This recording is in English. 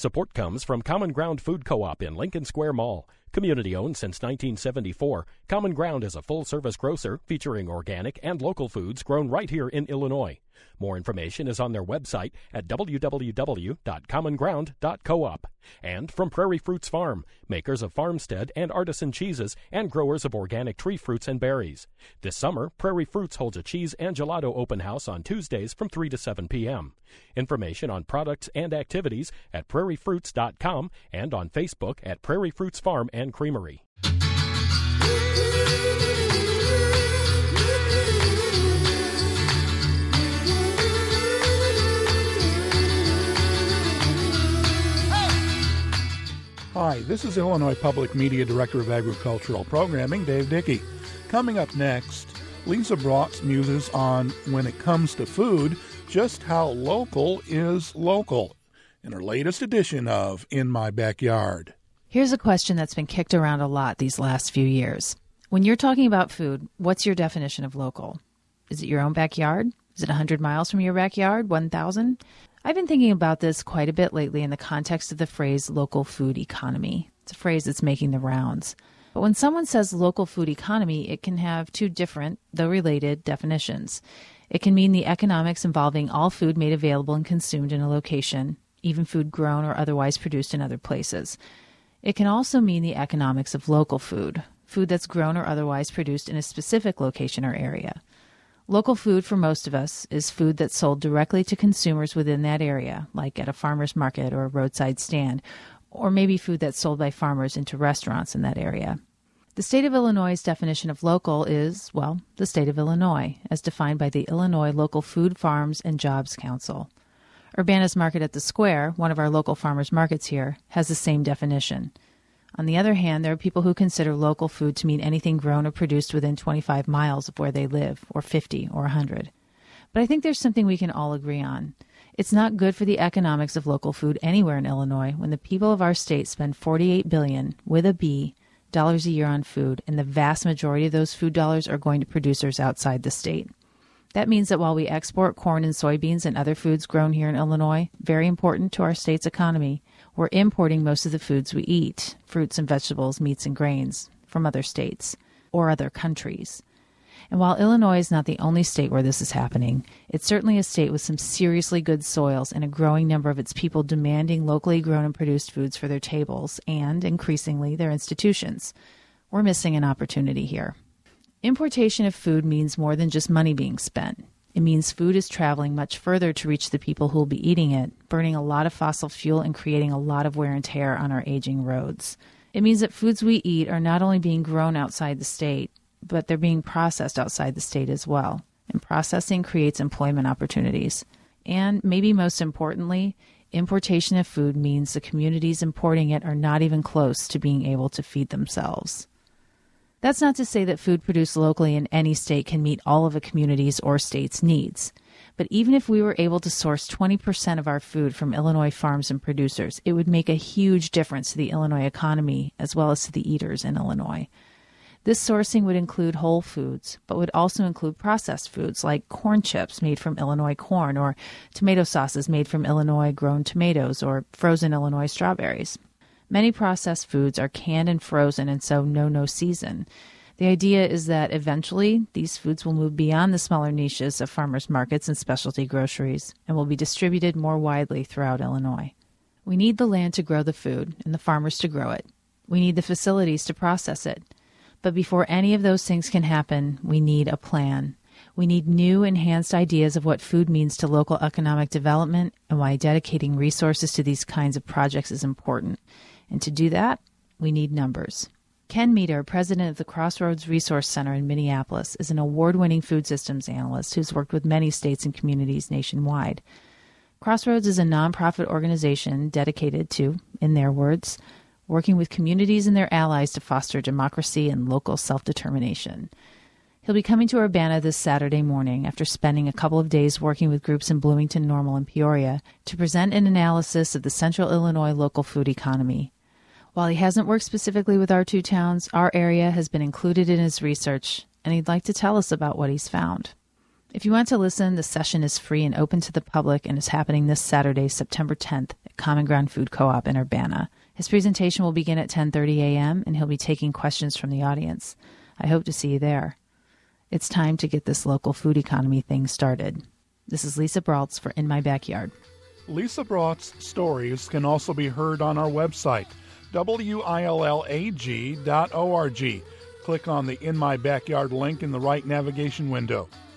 Support comes from Common Ground Food Co-op in Lincoln Square Mall. Community-owned since 1974, Common Ground is a full-service grocer featuring organic and local foods grown right here in Illinois. More information is on their website at www.commonground.coop. And from Prairie Fruits Farm, makers of farmstead and artisan cheeses and growers of organic tree fruits and berries. This summer, Prairie Fruits holds a cheese and gelato open house on Tuesdays from 3 to 7 p.m. Information on products and activities at prairiefruits.com and on Facebook at Prairie Fruits Farm and Creamery. Hi, this is Illinois Public Media Director of Agricultural Programming, Dave Dickey. Coming up next, Lisa Brock's muses on, when it comes to food, just how local is local, in her latest edition of In My Backyard. Here's a question that's been kicked around a lot these last few years. When you're talking about food, what's your definition of local? Is it your own backyard? Is it 100 miles from your backyard? 1,000? I've been thinking about this quite a bit lately in the context of the phrase local food economy. It's a phrase that's making the rounds. But when someone says local food economy, it can have two different, though related, definitions. It can mean the economics involving all food made available and consumed in a location, even food grown or otherwise produced in other places. It can also mean the economics of local food, food that's grown or otherwise produced in a specific location or area. Local food for most of us is food that's sold directly to consumers within that area, like at a farmer's market or a roadside stand, or maybe food that's sold by farmers into restaurants in that area. The state of Illinois' definition of local is, well, the state of Illinois, as defined by the Illinois Local Food, Farms, and Jobs Council. Urbana's Market at the Square, one of our local farmers markets here, has the same definition. On the other hand, there are people who consider local food to mean anything grown or produced within 25 miles of where they live, or 50 or 100. But I think there's something we can all agree on. It's not good for the economics of local food anywhere in Illinois when the people of our state spend $48 billion, with a B, dollars a year on food, and the vast majority of those food dollars are going to producers outside the state. That means that while we export corn and soybeans and other foods grown here in Illinois, very important to our state's economy, we're importing most of the foods we eat, fruits and vegetables, meats and grains, from other states or other countries. And while Illinois is not the only state where this is happening, it's certainly a state with some seriously good soils and a growing number of its people demanding locally grown and produced foods for their tables and, increasingly, their institutions. We're missing an opportunity here. Importation of food means more than just money being spent. It means food is traveling much further to reach the people who will be eating it, burning a lot of fossil fuel and creating a lot of wear and tear on our aging roads. It means that foods we eat are not only being grown outside the state, but they're being processed outside the state as well. And processing creates employment opportunities. And maybe most importantly, importation of food means the communities importing it are not even close to being able to feed themselves. That's not to say that food produced locally in any state can meet all of a community's or state's needs. But even if we were able to source 20% of our food from Illinois farms and producers, it would make a huge difference to the Illinois economy as well as to the eaters in Illinois. This sourcing would include whole foods, but would also include processed foods like corn chips made from Illinois corn or tomato sauces made from Illinois-grown tomatoes or frozen Illinois strawberries. Many processed foods are canned and frozen and so no season. The idea is that eventually these foods will move beyond the smaller niches of farmers markets and specialty groceries and will be distributed more widely throughout Illinois. We need the land to grow the food and the farmers to grow it. We need the facilities to process it. But before any of those things can happen, we need a plan. We need new, enhanced ideas of what food means to local economic development and why dedicating resources to these kinds of projects is important. And to do that, we need numbers. Ken Meter, president of the Crossroads Resource Center in Minneapolis, is an award-winning food systems analyst who's worked with many states and communities nationwide. Crossroads is a nonprofit organization dedicated to, in their words, working with communities and their allies to foster democracy and local self-determination. He'll be coming to Urbana this Saturday morning after spending a couple of days working with groups in Bloomington, Normal, and Peoria to present an analysis of the Central Illinois local food economy. While he hasn't worked specifically with our two towns, our area has been included in his research, and he'd like to tell us about what he's found. If you want to listen, the session is free and open to the public and is happening this Saturday, September 10th at Common Ground Food Co-op in Urbana. His presentation will begin at 10:30 a.m., and he'll be taking questions from the audience. I hope to see you there. It's time to get this local food economy thing started. This is Lisa Braultz for In My Backyard. Lisa Brault's stories can also be heard on our website, willag.org. Click on the In My Backyard link in the right navigation window.